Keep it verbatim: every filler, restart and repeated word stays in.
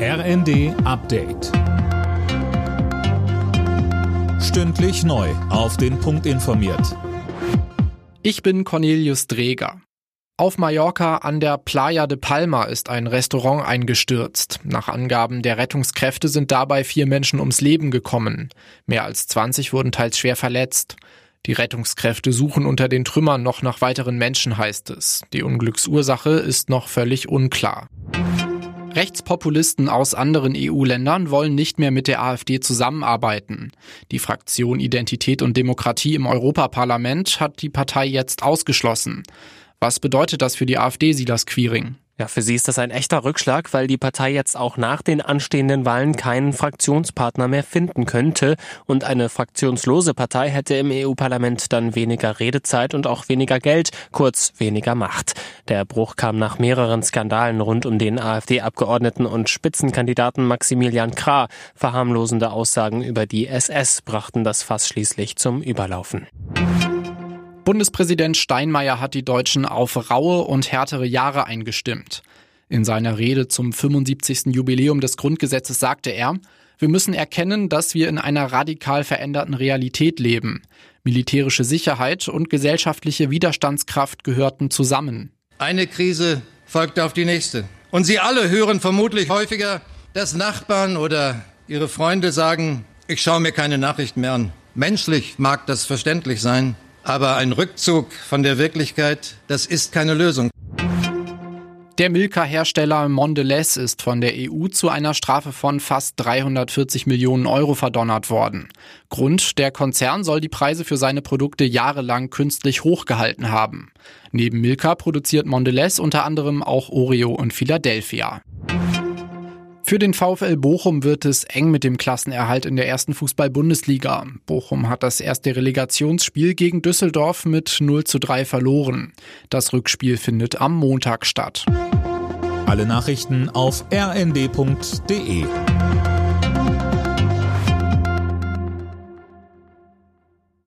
R N D Update. Stündlich neu auf den Punkt informiert. Ich bin Cornelius Dreger. Auf Mallorca an der Playa de Palma ist ein Restaurant eingestürzt. Nach Angaben der Rettungskräfte sind dabei vier Menschen ums Leben gekommen. Mehr als zwanzig wurden teils schwer verletzt. Die Rettungskräfte suchen unter den Trümmern noch nach weiteren Menschen, heißt es. Die Unglücksursache ist noch völlig unklar. Rechtspopulisten aus anderen E U-Ländern wollen nicht mehr mit der AfD zusammenarbeiten. Die Fraktion Identität und Demokratie im Europaparlament hat die Partei jetzt ausgeschlossen. Was bedeutet das für die AfD, Silas Quiring? Ja, für sie ist das ein echter Rückschlag, weil die Partei jetzt auch nach den anstehenden Wahlen keinen Fraktionspartner mehr finden könnte. Und eine fraktionslose Partei hätte im E U-Parlament dann weniger Redezeit und auch weniger Geld, kurz weniger Macht. Der Bruch kam nach mehreren Skandalen rund um den AfD-Abgeordneten und Spitzenkandidaten Maximilian Krah. Verharmlosende Aussagen über die S S brachten das Fass schließlich zum Überlaufen. Bundespräsident Steinmeier hat die Deutschen auf raue und härtere Jahre eingestimmt. In seiner Rede zum fünfundsiebzigsten Jubiläum des Grundgesetzes sagte er, wir müssen erkennen, dass wir in einer radikal veränderten Realität leben. Militärische Sicherheit und gesellschaftliche Widerstandskraft gehörten zusammen. Eine Krise folgt auf die nächste. Und Sie alle hören vermutlich häufiger, dass Nachbarn oder Ihre Freunde sagen, ich schaue mir keine Nachrichten mehr an. Menschlich mag das verständlich sein. Aber ein Rückzug von der Wirklichkeit, das ist keine Lösung. Der Milka-Hersteller Mondelez ist von der E U zu einer Strafe von fast dreihundertvierzig Millionen Euro verdonnert worden. Grund: der Konzern soll die Preise für seine Produkte jahrelang künstlich hochgehalten haben. Neben Milka produziert Mondelez unter anderem auch Oreo und Philadelphia. Für den VfL Bochum wird es eng mit dem Klassenerhalt in der ersten Fußball-Bundesliga. Bochum hat das erste Relegationsspiel gegen Düsseldorf mit null zu drei verloren. Das Rückspiel findet am Montag statt. Alle Nachrichten auf r n d punkt d e.